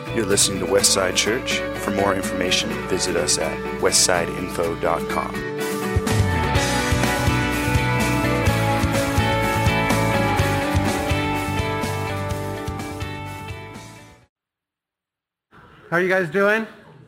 You're listening to Westside Church. For more information, visit us at westsideinfo.com. How are you guys doing?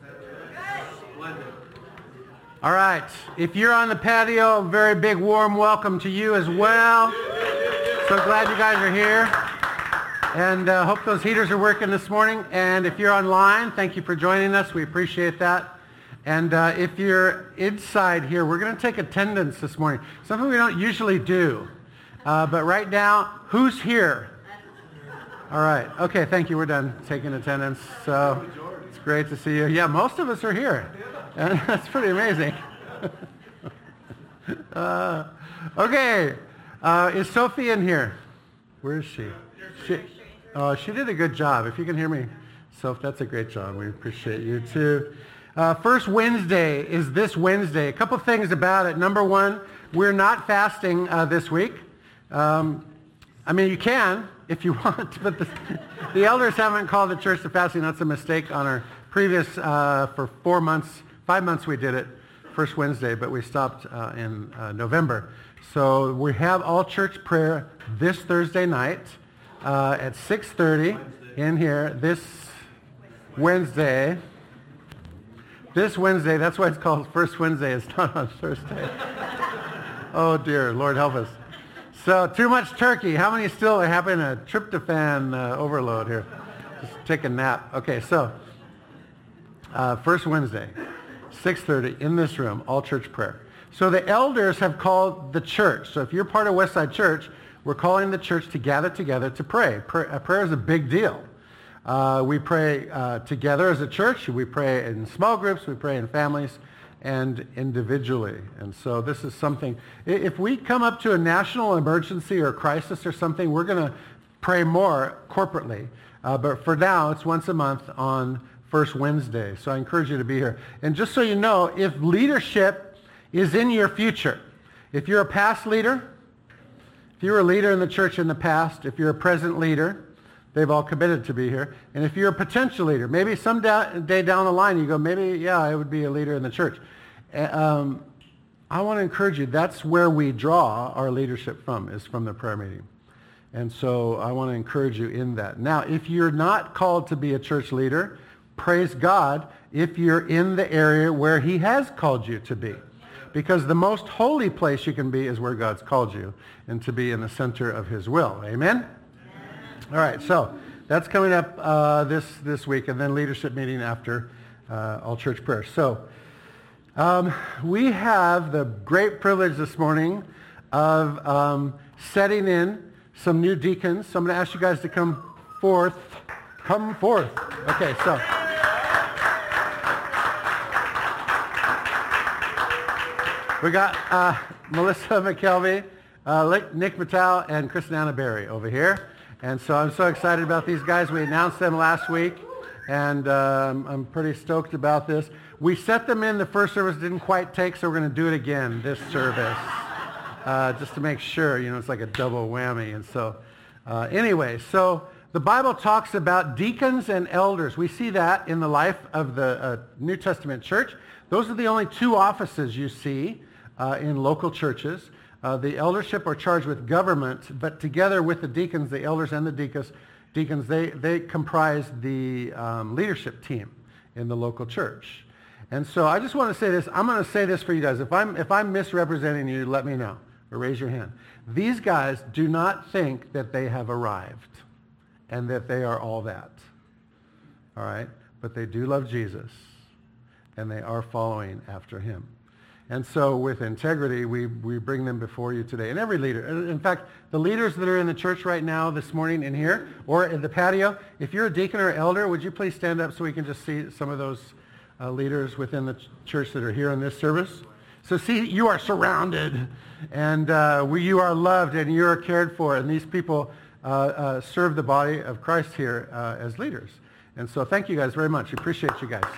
All right. If you're on the patio, a very big warm welcome to you as well. So glad you guys are here. And hope those heaters are working this morning. And if you're online, thank you for joining us. We appreciate that. And if you're inside here, we're going to take attendance this morning. Something we don't usually do. But right now, who's here? All right. Okay, thank you. We're done taking attendance. So it's great to see you. Yeah, most of us are here. And that's pretty amazing. Okay. Is Sophie in here? Where is she? She did a good job. If you can hear me, Soph, that's a great job. We appreciate you too. First Wednesday is this Wednesday. A couple things about it. Number one, we're not fasting this week. I mean, you can if you want, but the elders haven't called the church to fasting. That's a mistake on our previous, for 5 months we did it, first Wednesday, but we stopped in November. So we have all church prayer this Thursday night at 6:30 in here. This Wednesday, that's why it's called First Wednesday. It's not on Thursday. Oh dear, Lord help us. So too much turkey. How many still are having a tryptophan overload here? Just take a nap. Okay, so First Wednesday, 6:30 in this room, all church prayer. So the elders have called the church. So if you're part of Westside Church, we're calling the church to gather together to pray. Prayer is a big deal. We pray together as a church. We pray in small groups. We pray in families and individually. And so this is something, if we come up to a national emergency or crisis or something, we're going to pray more corporately. But for now, it's once a month on First Wednesday. So I encourage you to be here. And just so you know, if leadership is in your future, if you're a past leader, if you were a leader in the church in the past, if you're a present leader, they've all committed to be here. And if you're a potential leader, maybe some day down the line you go, maybe, yeah, I would be a leader in the church. I want to encourage you, that's where we draw our leadership from, is from the prayer meeting. And so I want to encourage you in that. Now, if you're not called to be a church leader, praise God if you're in the area where he has called you to be. Because the most holy place you can be is where God's called you, and to be in the center of his will. Amen? All right, so that's coming up this week, and then leadership meeting after all church prayer. So we have the great privilege this morning of setting in some new deacons. So I'm going to ask you guys to come forth. Come forth. Okay, so we got Melissa McKelvey, Nick Mattel, and Christiana Berry over here. And so I'm so excited about these guys. We announced them last week, and I'm pretty stoked about this. We set them in the first service, didn't quite take, so we're going to do it again this service, just to make sure, it's like a double whammy. And so anyway, so the Bible talks about deacons and elders. We see that in the life of the New Testament church. Those are the only two offices you see in local churches. The eldership are charged with government, but together with the deacons, the elders and the deacons, they comprise the leadership team in the local church. And so I just want to say this. I'm going to say this for you guys. If I'm misrepresenting you, let me know or raise your hand. These guys do not think that they have arrived and that they are all that. All right? But they do love Jesus, and they are following after him. And so with integrity, we bring them before you today. And every leader, in fact, the leaders that are in the church right now this morning in here or in the patio, if you're a deacon or elder, would you please stand up so we can just see some of those leaders within the church that are here in this service? So see, you are surrounded, and you are loved, and you are cared for. And these people serve the body of Christ here as leaders. And so thank you guys very much. Appreciate you guys.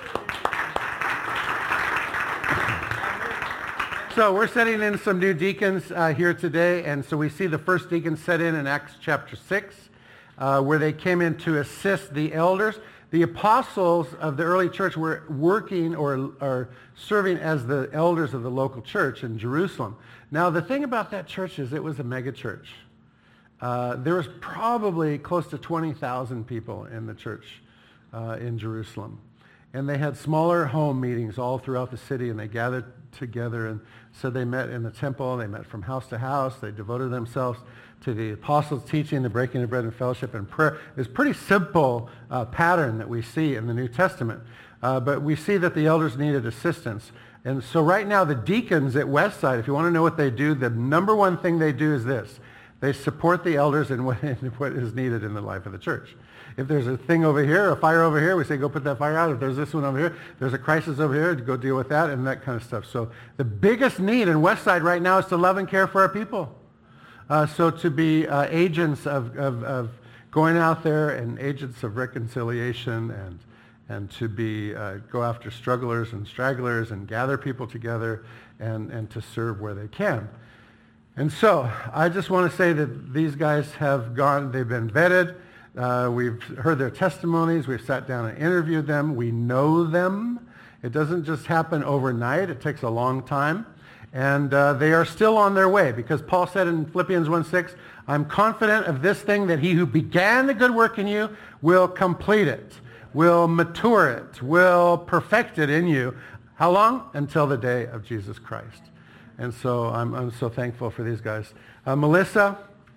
So we're setting in some new deacons here today, and so we see the first deacon set in Acts chapter 6, where they came in to assist the elders. The apostles of the early church were working or serving as the elders of the local church in Jerusalem. Now, the thing about that church is it was a mega church. There was probably close to 20,000 people in the church in Jerusalem. And they had smaller home meetings all throughout the city, and they gathered together. And so they met in the temple. They met from house to house. They devoted themselves to the apostles' teaching, the breaking of bread and fellowship and prayer. It's a pretty simple pattern that we see in the New Testament. But we see that the elders needed assistance. And so right now, the deacons at Westside, if you want to know what they do, the number one thing they do is this. They support the elders in what is needed in the life of the church. If there's a thing over here, a fire over here, we say, go put that fire out. If there's this one over here, there's a crisis over here, go deal with that and that kind of stuff. So the biggest need in Westside right now is to love and care for our people. So to be agents of going out there and agents of reconciliation and to be go after strugglers and stragglers and gather people together and to serve where they can. And so I just want to say that these guys have gone, they've been vetted. We've heard their testimonies. We've sat down and interviewed them. We know them. It doesn't just happen overnight. It takes a long time. And they are still on their way because Paul said in Philippians 1:6, I'm confident of this thing that he who began the good work in you will complete it, will mature it, will perfect it in you. How long? Until the day of Jesus Christ. And so I'm so thankful for these guys. Melissa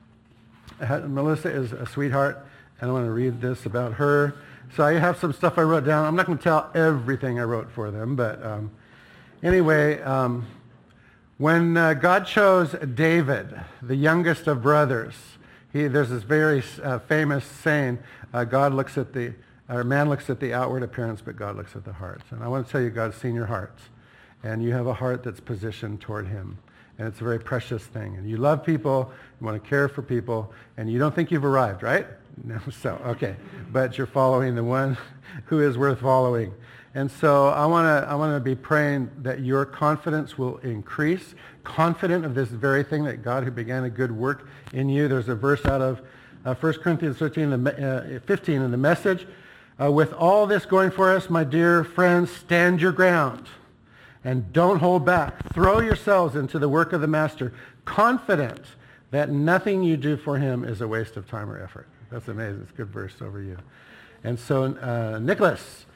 is a sweetheart. And I want to read this about her. So I have some stuff I wrote down. I'm not going to tell everything I wrote for them, but anyway, when God chose David, the youngest of brothers, there's this very famous saying, man looks at the outward appearance, but God looks at the heart. And I want to tell you, God's seen your heart, and you have a heart that's positioned toward him. And it's a very precious thing. And you love people, you want to care for people, and you don't think you've arrived, right? No, so, okay. But you're following the one who is worth following. And so I want to be praying that your confidence will increase, confident of this very thing that God who began a good work in you. There's a verse out of 1 Corinthians 15 in the Message. With all this going for us, my dear friends, stand your ground and don't hold back. Throw yourselves into the work of the Master, confident that nothing you do for him is a waste of time or effort. That's amazing. It's a good verse over you. And so, Nicholas,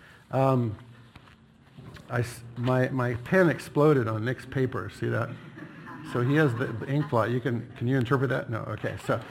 my pen exploded on Nick's paper. See that? So he has the ink blot. Can you interpret that? No. Okay. So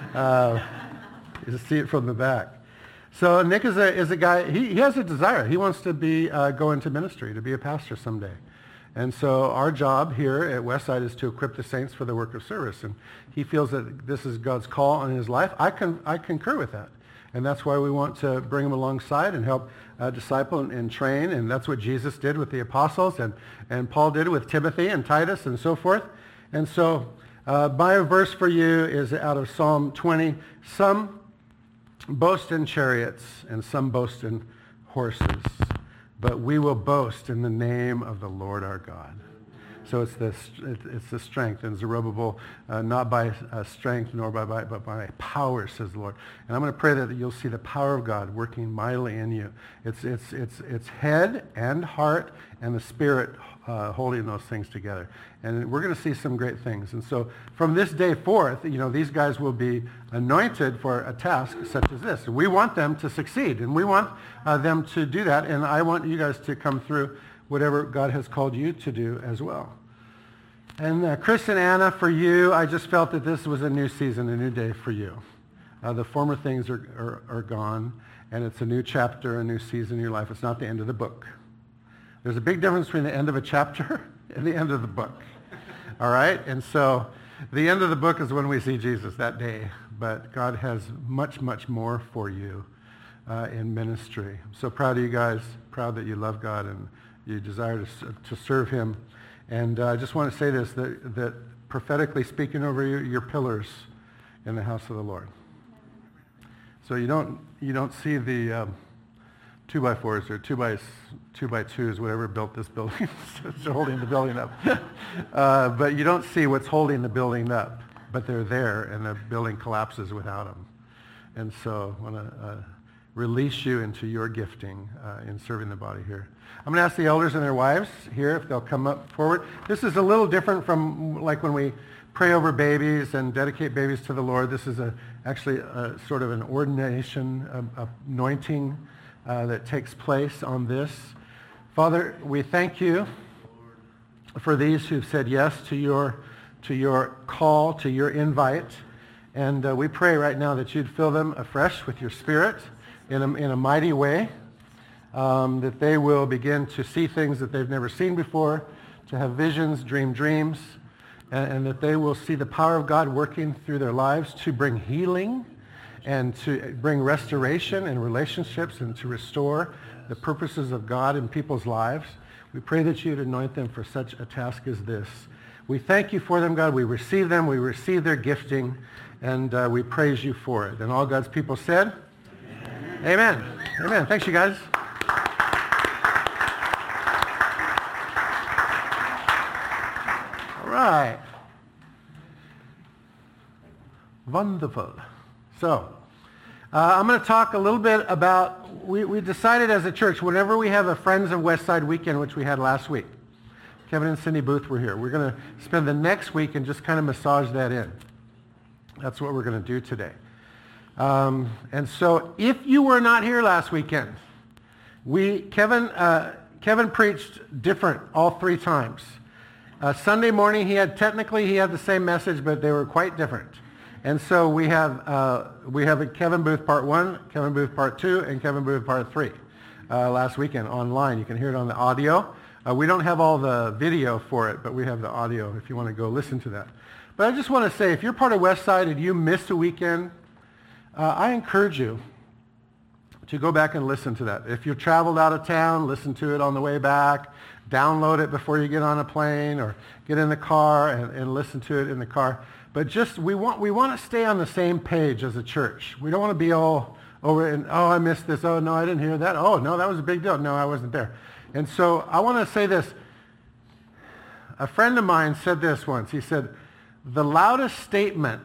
you just see it from the back. So Nick is a guy. He has a desire. He wants to go into ministry, to be a pastor someday. And so our job here at Westside is to equip the saints for the work of service. And he feels that this is God's call on his life. I concur with that. And that's why we want to bring him alongside and help disciple and train. And that's what Jesus did with the apostles and Paul did with Timothy and Titus and so forth. And so my verse for you is out of Psalm 20. Some boast in chariots and some boast in horses, but we will boast in the name of the Lord our God. So it's the strength. And Zerubbabel, not by strength nor by might, but by power, says the Lord. And I'm going to pray that you'll see the power of God working mightily in you. It's head and heart and the Spirit holding those things together. And we're going to see some great things. And so from this day forth, these guys will be anointed for a task such as this. We want them to succeed, and we want them to do that. And I want you guys to come through whatever God has called you to do as well. And Chris and Anna, for you, I just felt that this was a new season, a new day for you. The former things are gone, and it's a new chapter, a new season in your life. It's not the end of the book. There's a big difference between the end of a chapter and the end of the book. All right? And so the end of the book is when we see Jesus that day. But God has much, much more for you in ministry. I'm so proud of you guys, proud that you love God and you desire to serve him. And I just want to say this, that prophetically speaking over you, you're pillars in the house of the Lord. So you don't see the 2x4s or 2x2s, whatever built this building, it's holding the building up. But you don't see what's holding the building up, but they're there, and the building collapses without them. And so I want to release you into your gifting in serving the body here. I'm going to ask the elders and their wives here if they'll come up forward. This is a little different from like when we pray over babies and dedicate babies to the Lord. This is actually a sort of an ordination, anointing that takes place on this. Father, we thank you for these who've said yes to your call, to your invite. And we pray right now that you'd fill them afresh with your Spirit in a mighty way, that they will begin to see things that they've never seen before, to have visions, dream dreams, and that they will see the power of God working through their lives to bring healing and to bring restoration in relationships and to restore the purposes of God in people's lives. We pray that you'd anoint them for such a task as this. We thank you for them, God. We receive them. We receive their gifting, and we praise you for it. And all God's people said, Amen. Amen. Amen. Thanks, you guys. All right. Wonderful. So, I'm going to talk a little bit about, we decided as a church, whenever we have a Friends of Westside weekend, which we had last week, Kevin and Cindy Booth were here. We're going to spend the next week and just kind of massage that in. That's what we're going to do today. And so if you were not here last weekend, Kevin preached different all 3 times. Sunday morning, he had the same message, but they were quite different. And so we have a Kevin Booth Part 1, Kevin Booth Part 2, and Kevin Booth Part 3 last weekend online. You can hear it on the audio. We don't have all the video for it, but we have the audio if you want to go listen to that. But I just want to say, if you're part of Westside and you missed a weekend, I encourage you to go back and listen to that. If you've traveled out of town, listen to it on the way back. Download it before you get on a plane or get in the car and listen to it in the car. But just we want to stay on the same page as a church. We don't want to be all over and, oh, I missed this. Oh, no, I didn't hear that. Oh, no, that was a big deal. No, I wasn't there. And so I want to say this. A friend of mine said this once. He said, the loudest statement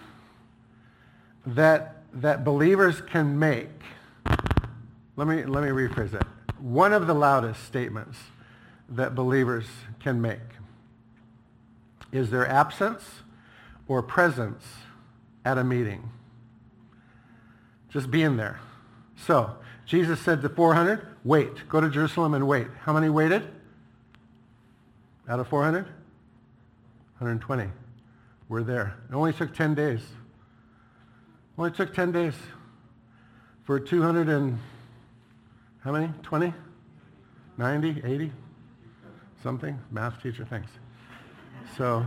that believers can make, let me rephrase that. One of the loudest statements that believers can make is their absence or presence at a meeting. Just being there. So, Jesus said to 400, wait. Go to Jerusalem and wait. How many waited? Out of 400? 120. We're there. It only took 10 days. Only took 10 days for 200 and, how many? 20? 90? 80? Something? Math teacher, thanks. So,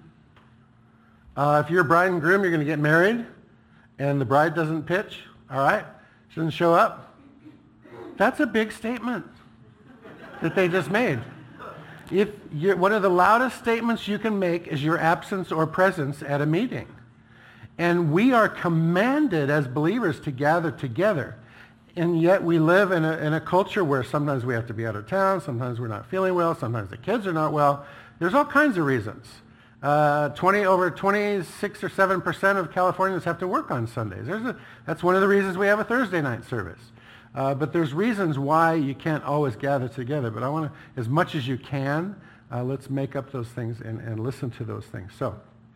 if you're a bride and groom, you're going to get married, and the bride doesn't pitch, all right? She doesn't show up. That's a big statement that they just made. One of the loudest statements you can make is your absence or presence at a meeting. And we are commanded as believers to gather together. And yet we live in a culture where sometimes we have to be out of town, sometimes we're not feeling well, sometimes the kids are not well. There's all kinds of reasons. Over 26 or 7% of Californians have to work on Sundays. That's one of the reasons we have a Thursday night service. But there's reasons why you can't always gather together. But I want to, as much as you can, let's make up those things and listen to those things. So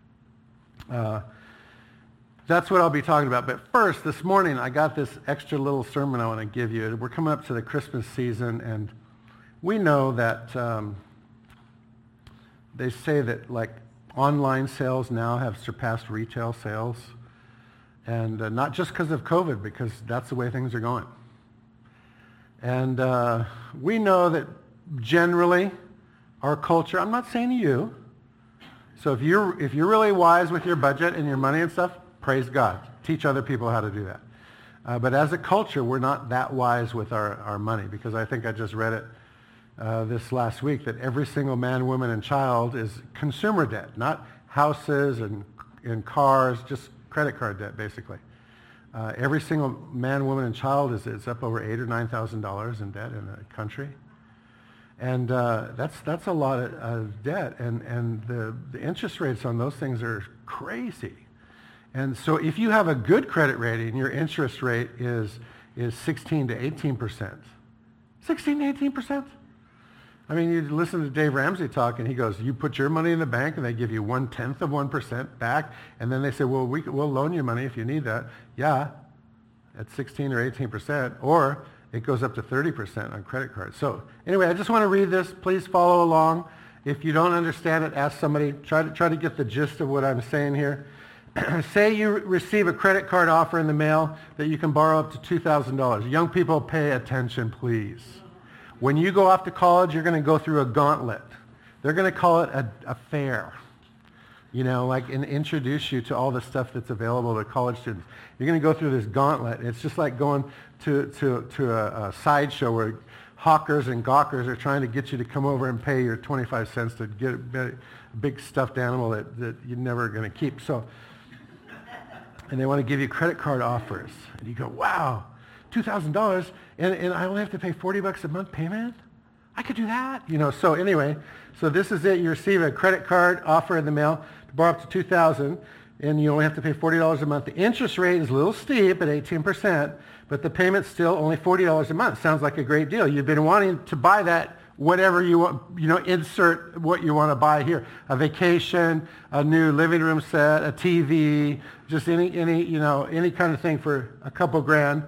that's what I'll be talking about. But first, this morning, I got this extra little sermon I want to give you. We're coming up to the Christmas season, and we know that they say that like online sales now have surpassed retail sales. And not just because of COVID, because that's the way things are going. And we know that generally our culture, I'm not saying you, so if you're really wise with your budget and your money and stuff, praise God. Teach other people how to do that. But as a culture, we're not that wise with our money, because I think I just read it this last week that every single man, woman, and child is consumer debt, not houses and cars, just credit card debt, basically. Every single man, woman, and child is up over $8,000 or $9,000 in debt in the country, and that's a lot of debt, and the interest rates on those things are crazy. And so, if you have a good credit rating, your interest rate is is 16 to 18%. 16 to 18%? I mean, you listen to Dave Ramsey talk, and he goes, you put your money in the bank, and they give you 1/10 of 1% back, and then they say, well, we'll loan you money if you need that. Yeah, at 16 or 18%, or it goes up to 30% on credit cards. So anyway, I just want to read this. Please follow along. If you don't understand it, ask somebody. Try to get the gist of what I'm saying here. Say you receive a credit card offer in the mail that you can borrow up to $2,000. Young people, pay attention, please. When you go off to college, you're going to go through a gauntlet. They're going to call it a fair, and introduce you to all the stuff that's available to college students. You're going to go through this gauntlet. It's just like going to a sideshow where hawkers and gawkers are trying to get you to come over and pay your 25 cents to get a big stuffed animal that you're never going to keep. And they want to give you credit card offers. And you go, wow, $2,000, and I only have to pay $40 a month payment? I could do that. So anyway, so this is it. You receive a credit card offer in the mail to borrow up to $2,000, and you only have to pay $40 a month. The interest rate is a little steep at 18%, but the payment's still only $40 a month. Sounds like a great deal. You've been wanting to buy that, whatever you want, insert what you want to buy here. A vacation, a new living room set, a TV, just any kind of thing for a couple grand.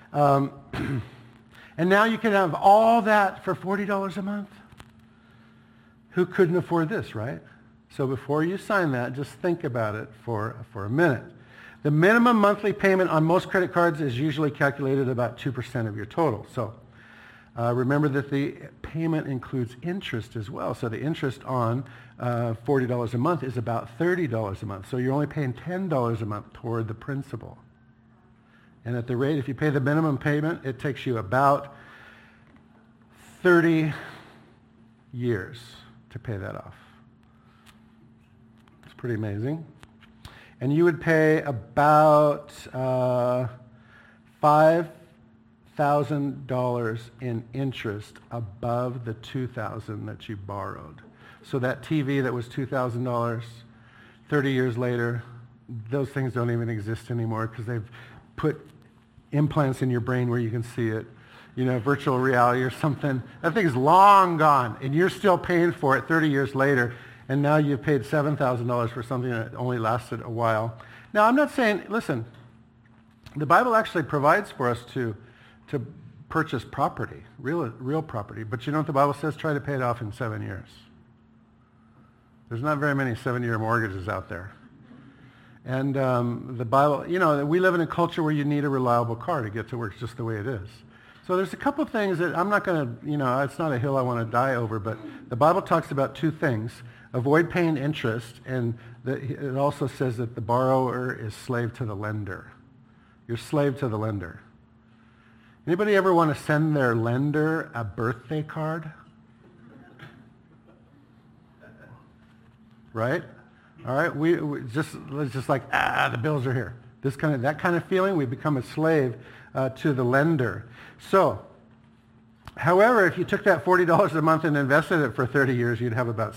And now you can have all that for $40 a month. Who couldn't afford this, right? So before you sign that, just think about it for a minute. The minimum monthly payment on most credit cards is usually calculated about 2% of your total. So remember that the payment includes interest as well. So the interest on $40 a month is about $30 a month. So you're only paying $10 a month toward the principal. And at the rate, if you pay the minimum payment, it takes you about 30 years to pay that off. It's pretty amazing. And you would pay about $5,000 in interest above the $2,000 that you borrowed. So that TV that was $2,000, 30 years later, those things don't even exist anymore because they've put implants in your brain where you can see it, virtual reality or something. That thing's long gone, and you're still paying for it 30 years later, and now you've paid $7,000 for something that only lasted a while. Now, I'm not saying, listen, the Bible actually provides for us to purchase property, real property, but you know what the Bible says? Try to pay it off in 7 years. There's not very many 7-year mortgages out there. And the Bible, we live in a culture where you need a reliable car to get to work just the way it is. So there's a couple of things that I'm not going to, it's not a hill I want to die over, but the Bible talks about two things. Avoid paying interest, and it also says that the borrower is slave to the lender. You're slave to the lender. Anybody ever want to send their lender a birthday card? Right? All right, let's just like, the bills are here. That kind of feeling, we become a slave to the lender. So, however, if you took that $40 a month and invested it for 30 years, you'd have about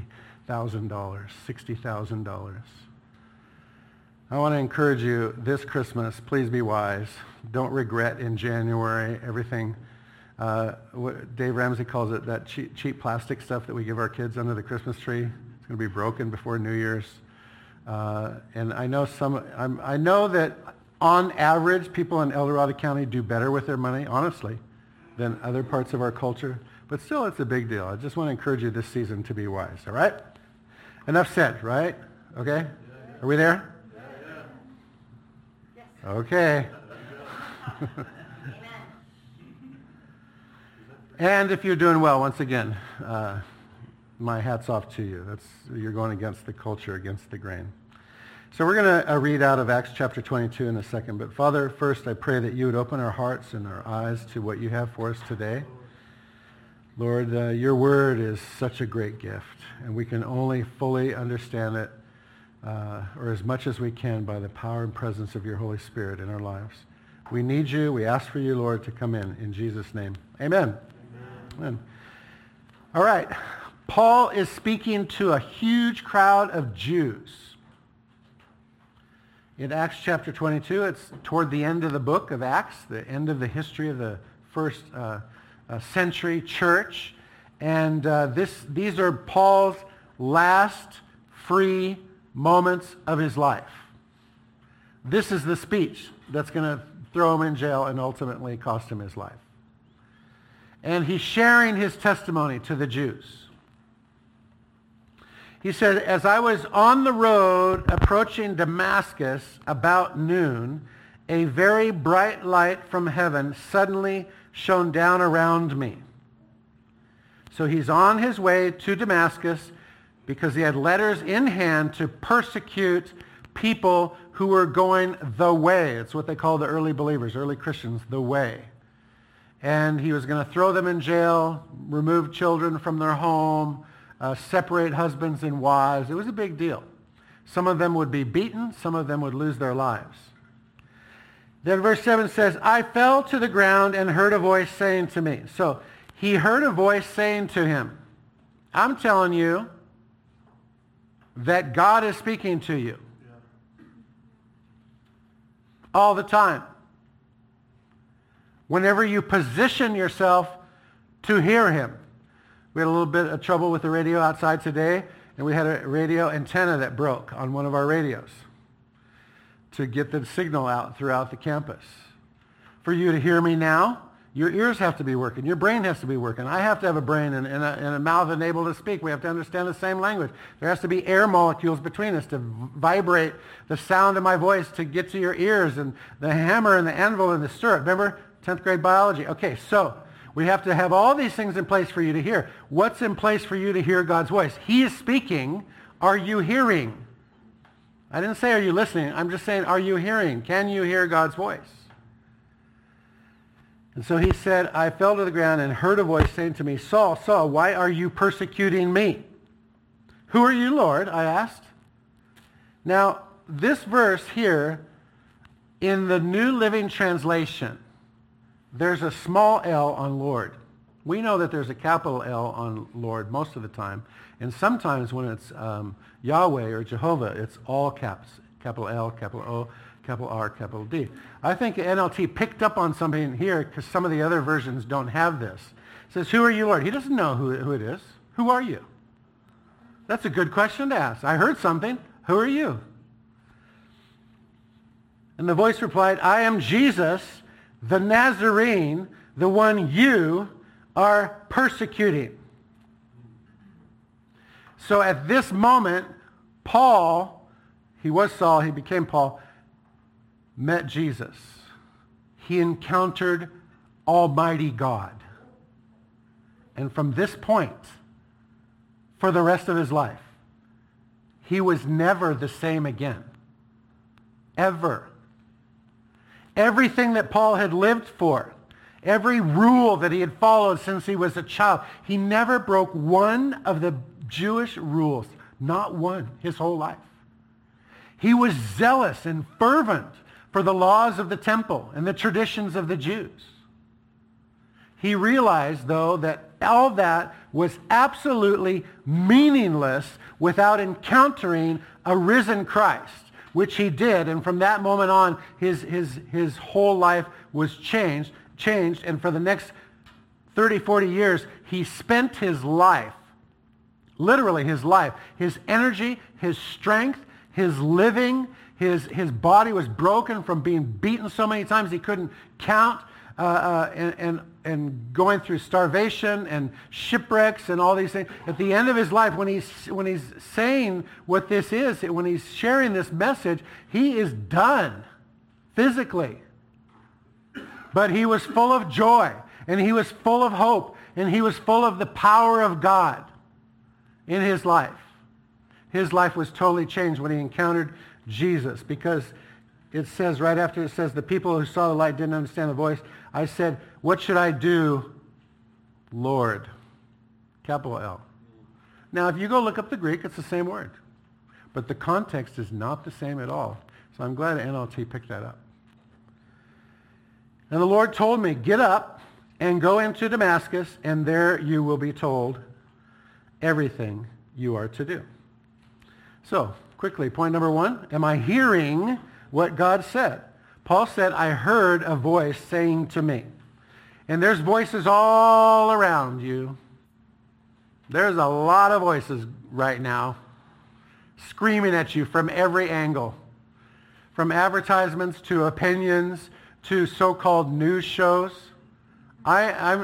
$60,000. I want to encourage you this Christmas, please be wise. Don't regret in January everything. What Dave Ramsey calls it, that cheap plastic stuff that we give our kids under the Christmas tree. It's going to be broken before New Year's. And I know I know that on average, people in El Dorado County do better with their money, honestly, than other parts of our culture. But still, it's a big deal. I just want to encourage you this season to be wise, all right? Enough said, right? Okay? Are we there? Okay. And if you're doing well, once again, my hat's off to you. You're going against the culture, against the grain. So we're going to read out of Acts chapter 22 in a second. But Father, first I pray that you would open our hearts and our eyes to what you have for us today. Lord, your word is such a great gift, and we can only fully understand it, or as much as we can, by the power and presence of your Holy Spirit in our lives. We need you. We ask for you, Lord, to come in Jesus' name. Amen. Amen. All right. Paul is speaking to a huge crowd of Jews in Acts chapter 22. It's toward the end of the book of Acts, the end of the history of the first century church. And these are Paul's last free moments of his life. This is the speech that's going to throw him in jail and ultimately cost him his life. And he's sharing his testimony to the Jews. He said, as I was on the road approaching Damascus about noon, a very bright light from heaven suddenly shone down around me. So he's on his way to Damascus because he had letters in hand to persecute people who were going the way. It's what they call the early believers, early Christians, the way. And he was going to throw them in jail, remove children from their home, separate husbands and wives. It was a big deal. Some of them would be beaten. Some of them would lose their lives. Then verse 7 says, I fell to the ground and heard a voice saying to me. So he heard a voice saying to him, I'm telling you that God is speaking to you. All the time. Whenever you position yourself to hear him. We had a little bit of trouble with the radio outside today, and we had a radio antenna that broke on one of our radios to get the signal out throughout the campus. For you to hear me now, your ears have to be working. Your brain has to be working. I have to have a brain and a mouth and able to speak. We have to understand the same language. There has to be air molecules between us to vibrate the sound of my voice to get to your ears, and the hammer and the anvil and the stirrup. Remember 10th grade biology? Okay, so we have to have all these things in place for you to hear. What's in place for you to hear God's voice? He is speaking. Are you hearing? I didn't say are you listening. I'm just saying, are you hearing? Can you hear God's voice? And so he said, I fell to the ground and heard a voice saying to me, Saul, Saul, why are you persecuting me? Who are you, Lord? I asked. Now, this verse here, in the New Living Translation, there's a small L on Lord. We know that there's a capital L on Lord most of the time. And sometimes when it's Yahweh or Jehovah, it's all caps. Capital L, capital O, capital R, capital D. I think NLT picked up on something here because some of the other versions don't have this. It says, who are you, Lord? He doesn't know who it is. Who are you? That's a good question to ask. I heard something. Who are you? And the voice replied, I am Jesus, the Nazarene, the one you are persecuting. So at this moment, Paul, he was Saul, he became Paul, met Jesus. He encountered Almighty God. And from this point, for the rest of his life, he was never the same again. Ever. Everything that Paul had lived for, every rule that he had followed since he was a child, he never broke one of the Jewish rules. Not one, his whole life. He was zealous and fervent for the laws of the temple and the traditions of the Jews. He realized, though, that all that was absolutely meaningless without encountering a risen Christ, which he did. And from that moment on, his whole life was changed. And for the next 30, 40 years, he spent his life, literally his life, his energy, his strength, his living, his body was broken from being beaten so many times he couldn't count, and going through starvation and shipwrecks and all these things. At the end of his life, when he's saying what this is, when he's sharing this message, he is done physically. But he was full of joy, and he was full of hope, and he was full of the power of God in his life. His life was totally changed when he encountered Jesus, because it says right after it says, the people who saw the light didn't understand the voice. I said, what should I do, Lord? Capital L. Now, if you go look up the Greek, it's the same word. But the context is not the same at all. So I'm glad NLT picked that up. And the Lord told me, get up and go into Damascus, and there you will be told everything you are to do. So, quickly, point number one, am I hearing what God said. Paul said, I heard a voice saying to me. And there's voices all around you. There's a lot of voices right now screaming at you from every angle. From advertisements to opinions to so-called news shows. I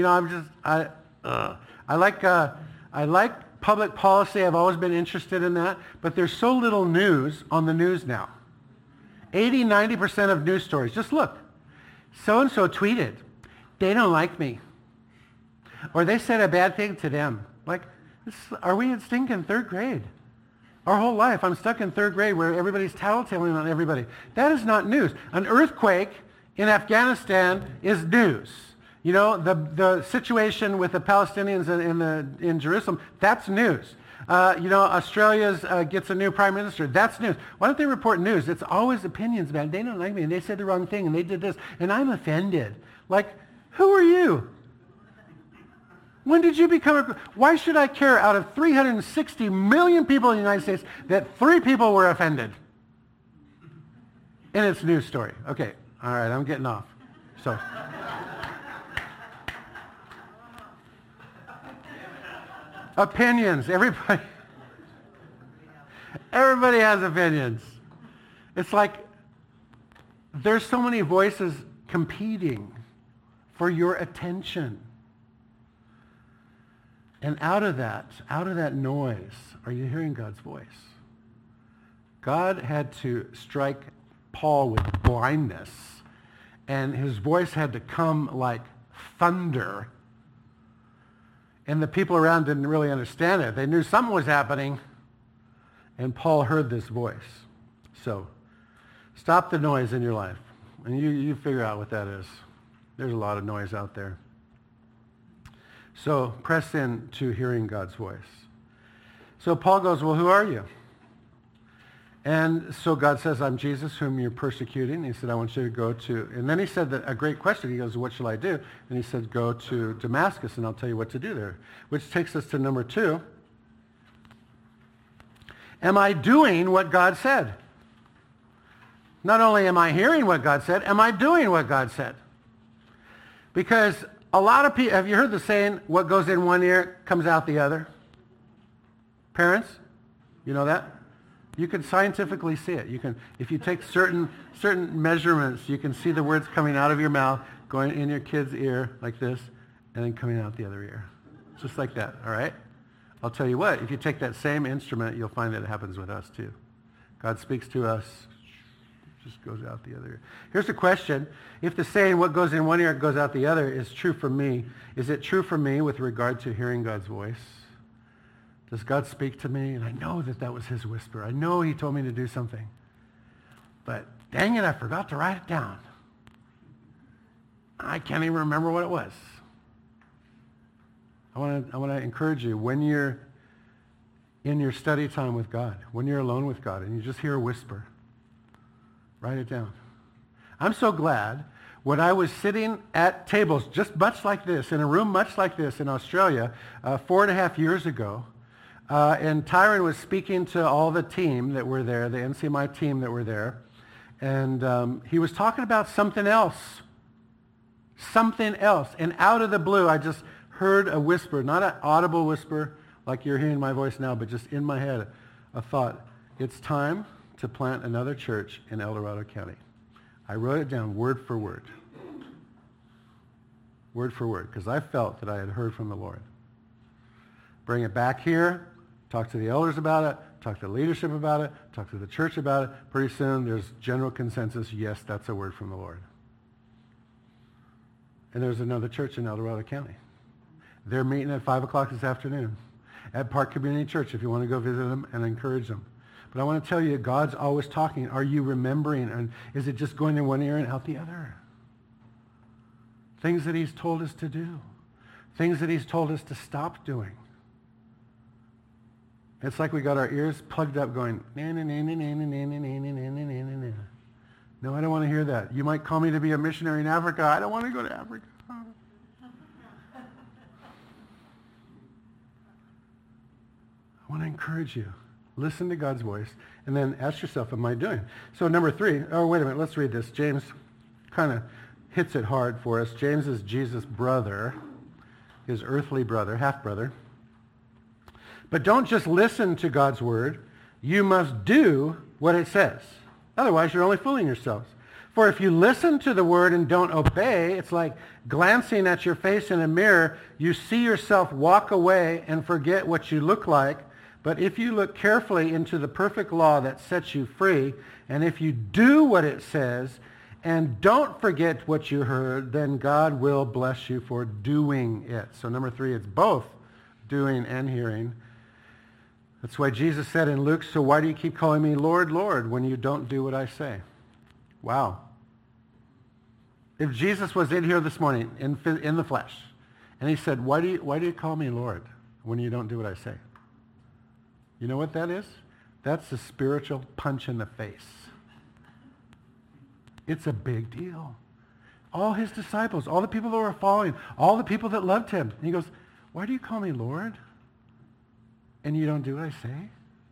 like public policy. I've always been interested in that. But there's so little news on the news now. 80-90% of news stories. Just look. So-and-so tweeted. They don't like me. Or they said a bad thing to them. Like, are we in stinking third grade? Our whole life, I'm stuck in third grade where everybody's tattletaling on everybody. That is not news. An earthquake in Afghanistan is news. You know, the situation with the Palestinians in Jerusalem, that's news. Australia gets a new prime minister. That's news. Why don't they report news? It's always opinions about it. They don't like me, and they said the wrong thing, and they did this, and I'm offended. Like, who are you? When did you become why should I care out of 360 million people in the United States that 3 people were offended? And it's a news story. Okay, all right, I'm getting off. So, opinions. Everybody has opinions. It's like there's so many voices competing for your attention. And out of that noise, are you hearing God's voice? God had to strike Paul with blindness, and his voice had to come like thunder. And the people around didn't really understand it. They knew something was happening, and Paul heard this voice. So, stop the noise in your life, and you figure out what that is. There's a lot of noise out there. So press in to hearing God's voice. So Paul goes, well, who are you? And so God says, I'm Jesus whom you're persecuting. He said, I want you to go to, and then he said that a great question. He goes, what shall I do? And he said, go to Damascus and I'll tell you what to do there. Which takes us to number 2. Am I doing what God said? Not only am I hearing what God said, am I doing what God said? Because a lot of people, have you heard the saying, what goes in one ear comes out the other? Parents, you know that? You can scientifically see it. You can, if you take certain measurements, you can see the words coming out of your mouth, going in your kid's ear like this, and then coming out the other ear. Just like that, all right? I'll tell you what, if you take that same instrument, you'll find that it happens with us too. God speaks to us, just goes out the other ear. Here's the question. If the saying, what goes in one ear goes out the other, is true for me, is it true for me with regard to hearing God's voice? Does God speak to me? And I know that was his whisper. I know he told me to do something. But dang it, I forgot to write it down. I can't even remember what it was. I want to encourage you, when you're in your study time with God, when you're alone with God and you just hear a whisper, write it down. I'm so glad when I was sitting at tables just much like this, in a room much like this in Australia 4.5 years ago, and Tyron was speaking to all the team that were there, the NCMI team that were there, and he was talking about something else. Something else. And out of the blue, I just heard a whisper, not an audible whisper like you're hearing my voice now, but just in my head, a thought. It's time to plant another church in El Dorado County. I wrote it down word for word. Word for word, because I felt that I had heard from the Lord. Bring it back here, talk to the elders about it, talk to the leadership about it, talk to the church about it. Pretty soon there's general consensus, yes, that's a word from the Lord. And there's another church in El Dorado County. They're meeting at 5 o'clock this afternoon at Park Community Church if you want to go visit them and encourage them. But I want to tell you, God's always talking. Are you remembering? And is it just going in one ear and out the other? Things that he's told us to do. Things that he's told us to stop doing. It's like we got our ears plugged up going, na na na na na na na na na na na na. No, I don't want to hear that. You might call me to be a missionary in Africa. I don't want to go to Africa. I want to encourage you. Listen to God's voice, and then ask yourself, am I doing? So number 3, oh, wait a minute, let's read this. James kind of hits it hard for us. James is Jesus' brother, his earthly brother, half-brother. But don't just listen to God's word. You must do what it says. Otherwise, you're only fooling yourselves. For if you listen to the word and don't obey, it's like glancing at your face in a mirror. You see yourself walk away and forget what you look like. But if you look carefully into the perfect law that sets you free, and if you do what it says and don't forget what you heard, then God will bless you for doing it. So number 3, it's both doing and hearing. That's why Jesus said in Luke, so why do you keep calling me Lord, Lord, when you don't do what I say? Wow. If Jesus was in here this morning in the flesh, and he said, why do you call me Lord when you don't do what I say? You know what that is? That's a spiritual punch in the face. It's a big deal. All his disciples, all the people that were following, all the people that loved him. And he goes, why do you call me Lord? And you don't do what I say?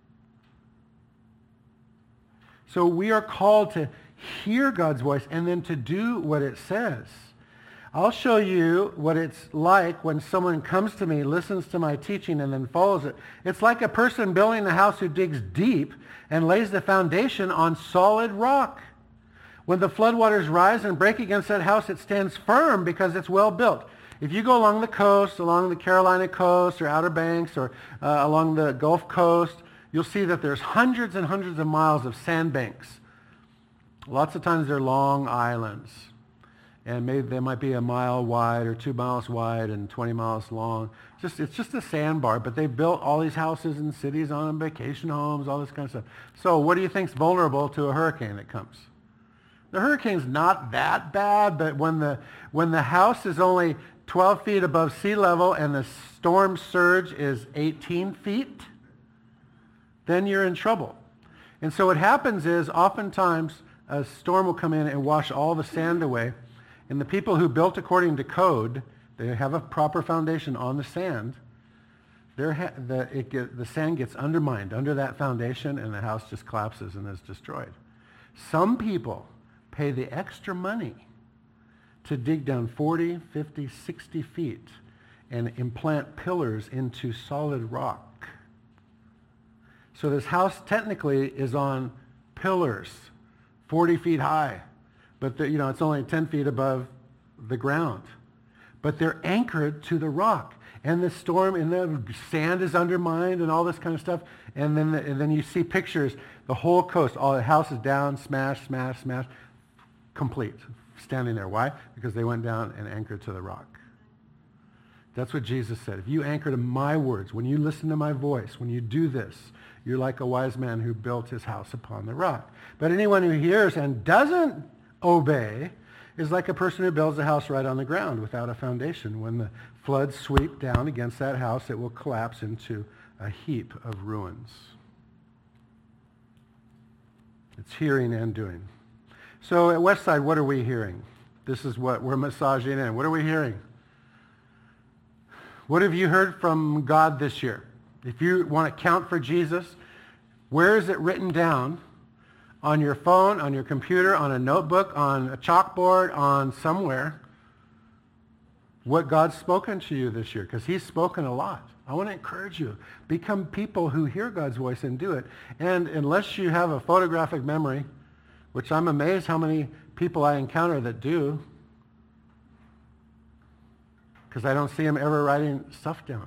So we are called to hear God's voice and then to do what it says. I'll show you what it's like when someone comes to me, listens to my teaching, and then follows it. It's like a person building a house who digs deep and lays the foundation on solid rock. When the floodwaters rise and break against that house, it stands firm because it's well built. If you go along the coast, along the Carolina coast or Outer Banks or along the Gulf Coast, you'll see that there's hundreds and hundreds of miles of sandbanks. Lots of times they're long islands. And maybe they might be a mile wide or 2 miles wide and 20 miles long. It's just a sandbar, but they built all these houses and cities on them, vacation homes, all this kind of stuff. So what do you think's vulnerable to a hurricane that comes? The hurricane's not that bad, but when the house is only 12 feet above sea level and the storm surge is 18 feet, then you're in trouble. And so what happens is oftentimes a storm will come in and wash all the sand away. And the people who built according to code, they have a proper foundation on the sand. The sand gets undermined under that foundation and the house just collapses and is destroyed. Some people pay the extra money to dig down 40, 50, 60 feet and implant pillars into solid rock. So this house technically is on pillars, 40 feet high. But it's only 10 feet above the ground. But they're anchored to the rock. And the storm and the sand is undermined and all this kind of stuff. And then you see pictures, the whole coast, all the house is down, smash, smash, smash, complete, standing there. Why? Because they went down and anchored to the rock. That's what Jesus said. If you anchor to my words, when you listen to my voice, when you do this, you're like a wise man who built his house upon the rock. But anyone who hears and doesn't obey is like a person who builds a house right on the ground without a foundation. When the floods sweep down against that house, it will collapse into a heap of ruins. It's hearing and doing. So at Westside, what are we hearing? This is what we're massaging in. What are we hearing? What have you heard from God this year? If you want to count for Jesus, where is it written down? On your phone, on your computer, on a notebook, on a chalkboard, on somewhere, what God's spoken to you this year, because he's spoken a lot. I want to encourage you. Become people who hear God's voice and do it. And unless you have a photographic memory, which I'm amazed how many people I encounter that do, because I don't see them ever writing stuff down.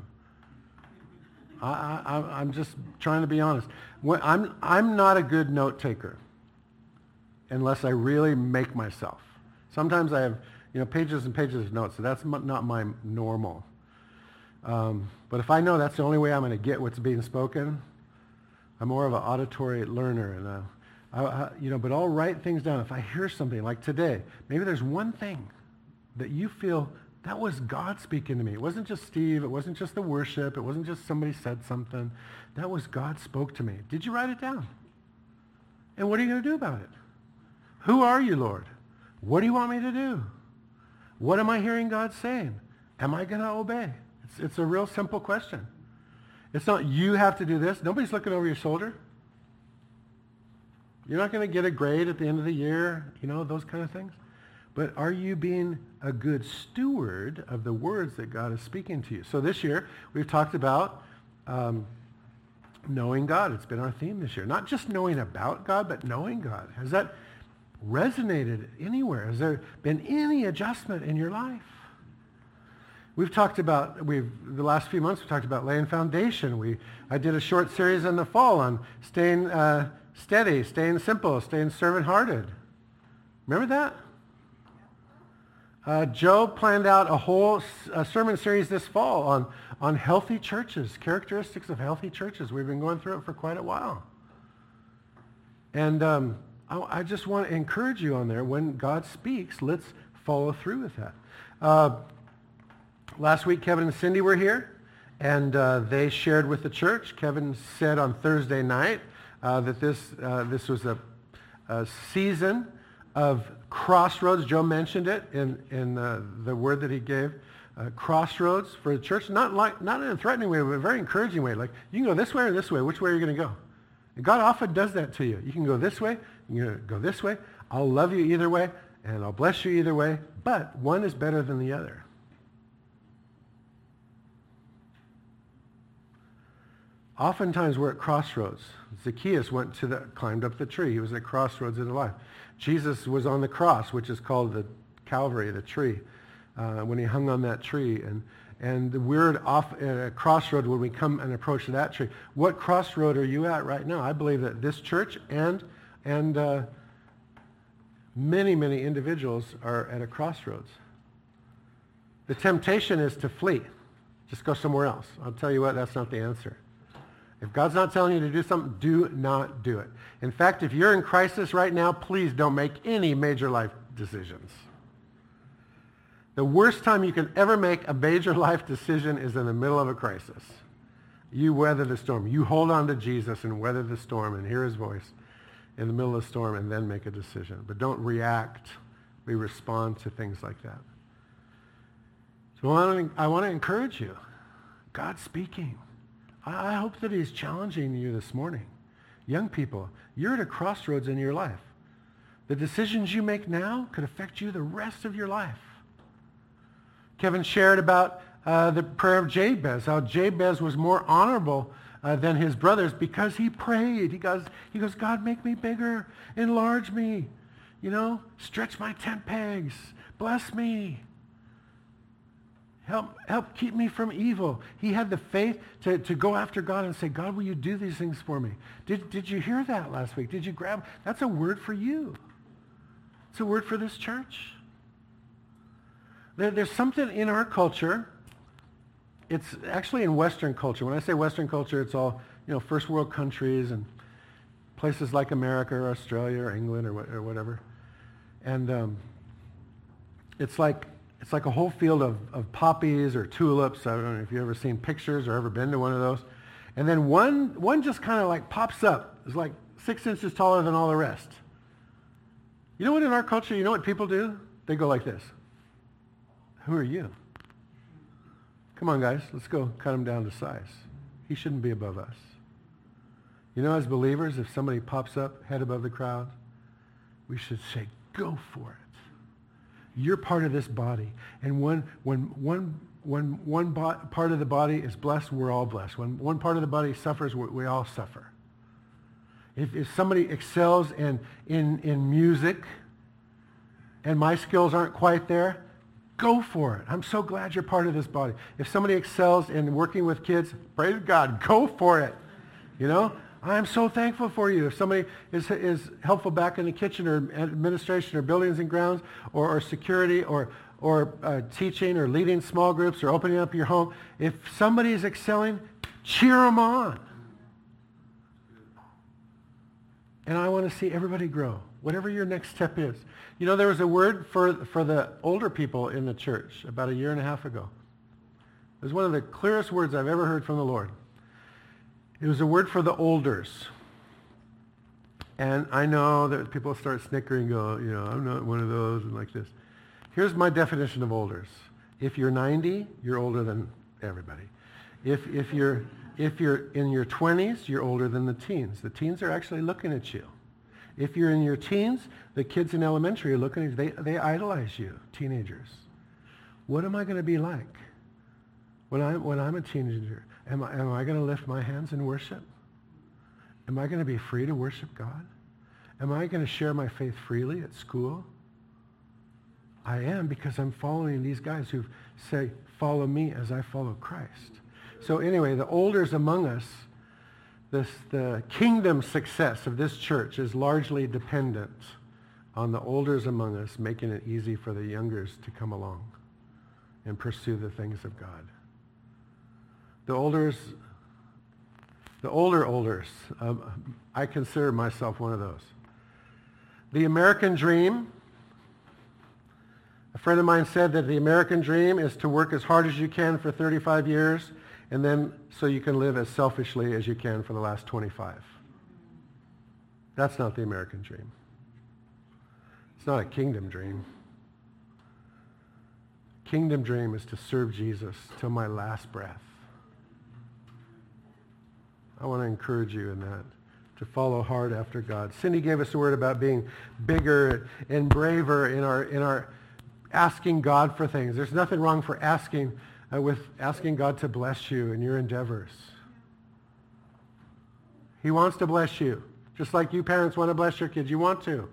I'm just trying to be honest. I'm not a good note taker unless I really make myself. Sometimes I have pages and pages of notes, so that's not my normal. But if I know that's the only way I'm going to get what's being spoken, I'm more of an auditory learner, and but I'll write things down. If I hear something like today, maybe there's one thing that you feel that was God speaking to me. It wasn't just Steve. It wasn't just the worship. It wasn't just somebody said something. That was God spoke to me. Did you write it down? And what are you going to do about it? Who are you, Lord? What do you want me to do? What am I hearing God saying? Am I going to obey? It's a real simple question. It's not you have to do this. Nobody's looking over your shoulder. You're not going to get a grade at the end of the year, those kind of things. But are you being a good steward of the words that God is speaking to you? So this year, we've talked about knowing God. It's been our theme this year. Not just knowing about God, but knowing God. Has that resonated anywhere? Has there been any adjustment in your life? We've talked about, the last few months, we talked about laying foundation. I did a short series in the fall on staying steady, staying simple, staying servant-hearted. Remember that? Joe planned out a whole sermon series this fall on healthy churches, characteristics of healthy churches. We've been going through it for quite a while. And I just want to encourage you on there. When God speaks, let's follow through with that. Last week, Kevin and Cindy were here, and they shared with the church. Kevin said on Thursday night that this was a season of crossroads. Joe mentioned it in the word that he gave. Crossroads for the church, not in a threatening way, but a very encouraging way. Like, you can go this way or this way. Which way are you going to go? And God often does that to you. You can go this way. You can go this way. I'll love you either way, and I'll bless you either way. But one is better than the other. Oftentimes we're at crossroads. Zacchaeus climbed up the tree. He was at crossroads in his life. Jesus was on the cross, which is called the Calvary, the tree, when he hung on that tree. And we're off at a crossroad when we come and approach that tree. What crossroad are you at right now? I believe that this church and many, many individuals are at a crossroads. The temptation is to flee. Just go somewhere else. I'll tell you what, that's not the answer. If God's not telling you to do something, do not do it. In fact, if you're in crisis right now, please don't make any major life decisions. The worst time you can ever make a major life decision is in the middle of a crisis. You weather the storm. You hold on to Jesus and weather the storm and hear his voice in the middle of the storm and then make a decision. But don't react. We respond to things like that. So I want to encourage you. God's speaking. I hope that he's challenging you this morning. Young people, you're at a crossroads in your life. The decisions you make now could affect you the rest of your life. Kevin shared about the prayer of Jabez, how Jabez was more honorable than his brothers because he prayed. He goes, God, make me bigger, enlarge me, stretch my tent pegs, bless me. Help keep me from evil. He had the faith to go after God and say, God, will you do these things for me? Did you hear that last week? Did you grab? That's a word for you. It's a word for this church. There's something in our culture. It's actually in Western culture. When I say Western culture, it's all, first world countries and places like America or Australia or England or whatever. And it's like a whole field of poppies or tulips. I don't know if you've ever seen pictures or ever been to one of those. And then one just kind of like pops up. It's like 6 inches taller than all the rest. You know what, in our culture, you know what people do? They go like this. Who are you? Come on, guys. Let's go cut him down to size. He shouldn't be above us. As believers, if somebody pops up head above the crowd, we should say, go for it. You're part of this body. And when one part of the body is blessed, we're all blessed. When one part of the body suffers, we all suffer. If somebody excels in music and my skills aren't quite there, go for it. I'm so glad you're part of this body. If somebody excels in working with kids, praise God, go for it. I'm so thankful for you. If somebody is helpful back in the kitchen or administration or buildings and grounds or security or teaching or leading small groups or opening up your home, if somebody is excelling, cheer them on. And I want to see everybody grow, whatever your next step is. There was a word for the older people in the church about 1.5 years ago. It was one of the clearest words I've ever heard from the Lord. It was a word for the olders. And I know that people start snickering and go, I'm not one of those and like this. Here's my definition of olders. If you're 90, you're older than everybody. If you're in your 20s, you're older than the teens. The teens are actually looking at you. If you're in your teens, the kids in elementary are looking at you. They idolize you, teenagers. What am I going to be like when I'm a teenager? Am I going to lift my hands in worship? Am I going to be free to worship God? Am I going to share my faith freely at school? I am, because I'm following these guys who say, follow me as I follow Christ. So anyway, the olders among us, the kingdom success of this church is largely dependent on the olders among us making it easy for the youngers to come along and pursue the things of God. The older olders, I consider myself one of those. The American dream, a friend of mine said that the American dream is to work as hard as you can for 35 years and then so you can live as selfishly as you can for the last 25. That's not the American dream. It's not a kingdom dream. Kingdom dream is to serve Jesus till my last breath. I want to encourage you in that, to follow hard after God. Cindy gave us a word about being bigger and braver in our asking God for things. There's nothing wrong for asking God to bless you in your endeavors. He wants to bless you, just like you parents want to bless your kids. You want to.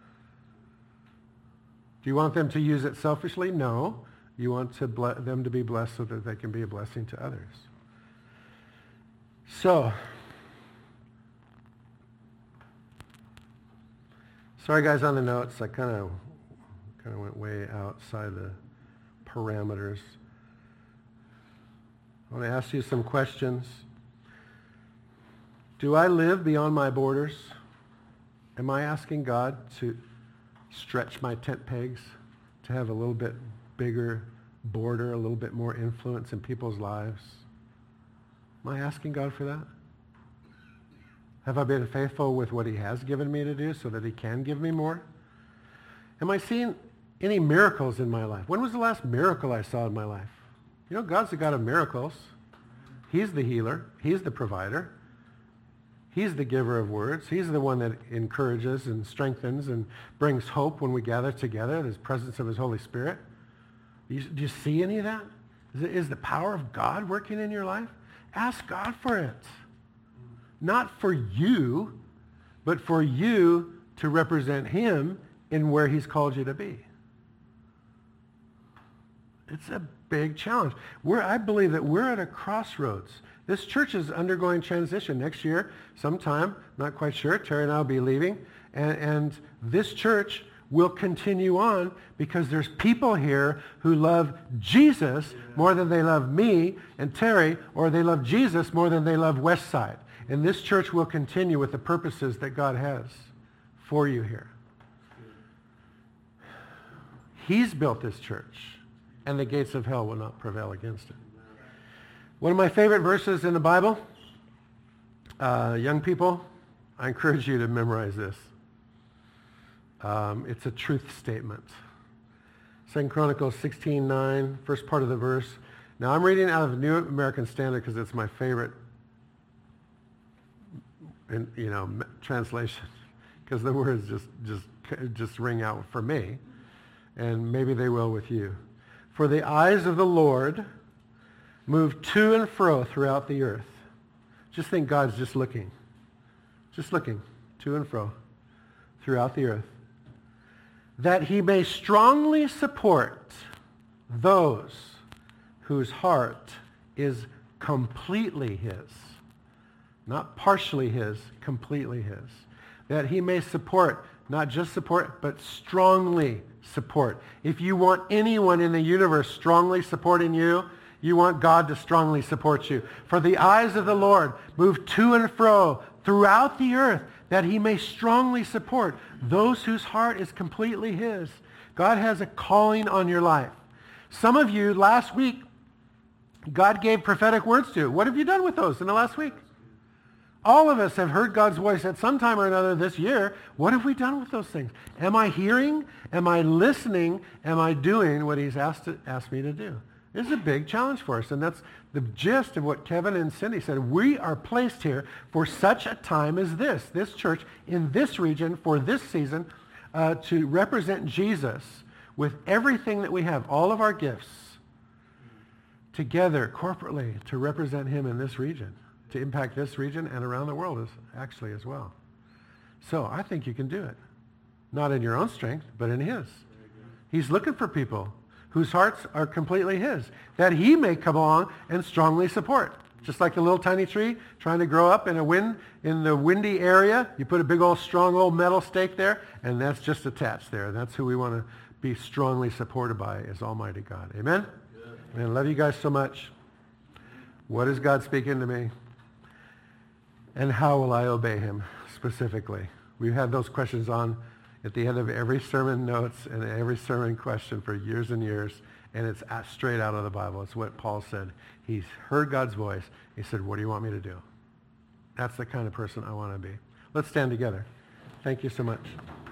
Do you want them to use it selfishly? No. You want them to be blessed so that they can be a blessing to others. So, sorry guys on the notes, I kind of went way outside the parameters. I want to ask you some questions. Do I live beyond my borders? Am I asking God to stretch my tent pegs, to have a little bit bigger border, a little bit more influence in people's lives? Am I asking God for that? Have I been faithful with what he has given me to do so that he can give me more? Am I seeing any miracles in my life? When was the last miracle I saw in my life? You know, God's the God of miracles. He's the healer. He's the provider. He's the giver of words. He's the one that encourages and strengthens and brings hope when we gather together, the presence of his Holy Spirit. Do you see any of that? Is the power of God working in your life? Ask God for it. Not for you, but for you to represent him in where he's called you to be. It's a big challenge. I believe that we're at a crossroads. This church is undergoing transition. Next year, sometime, not quite sure, Terry and I will be leaving, and this church will continue on because there's people here who love Jesus more than they love me and Terry, or they love Jesus more than they love Westside. And this church will continue with the purposes that God has for you here. He's built this church, and the gates of hell will not prevail against it. One of my favorite verses in the Bible, young people, I encourage you to memorize this. It's a truth statement. 2 Chronicles 16:9, first part of the verse. Now I'm reading out of the New American Standard because it's my favorite translation, because the words just ring out for me, and maybe they will with you. For the eyes of the Lord move to and fro throughout the earth. Just think God's just looking to and fro throughout the earth, that he may strongly support those whose heart is completely his. Not partially his, completely his. That he may support, not just support, but strongly support. If you want anyone in the universe strongly supporting you, you want God to strongly support you. For the eyes of the Lord move to and fro throughout the earth, that he may strongly support those whose heart is completely his. God has a calling on your life. Some of you, last week, God gave prophetic words to. What have you done with those in the last week? All of us have heard God's voice at some time or another this year. What have we done with those things? Am I hearing? Am I listening? Am I doing what he's asked me to do? This is a big challenge for us, and that's the gist of what Kevin and Cindy said. We are placed here for such a time as this church in this region for this season, to represent Jesus with everything that we have, all of our gifts, together corporately to represent him in this region, to impact this region and around the world as well. So I think you can do it. Not in your own strength, but in his. He's looking for people whose hearts are completely his, that he may come along and strongly support. Just like the little tiny tree trying to grow up in the windy area, you put a big old strong old metal stake there, and that's just attached there. That's who we want to be strongly supported by, is Almighty God. Amen? And love you guys so much. What is God speaking to me? And how will I obey him specifically? We've had those questions on at the end of every sermon notes and every sermon question for years and years, and it's straight out of the Bible. It's what Paul said. He's heard God's voice. He said, what do you want me to do? That's the kind of person I want to be. Let's stand together. Thank you so much.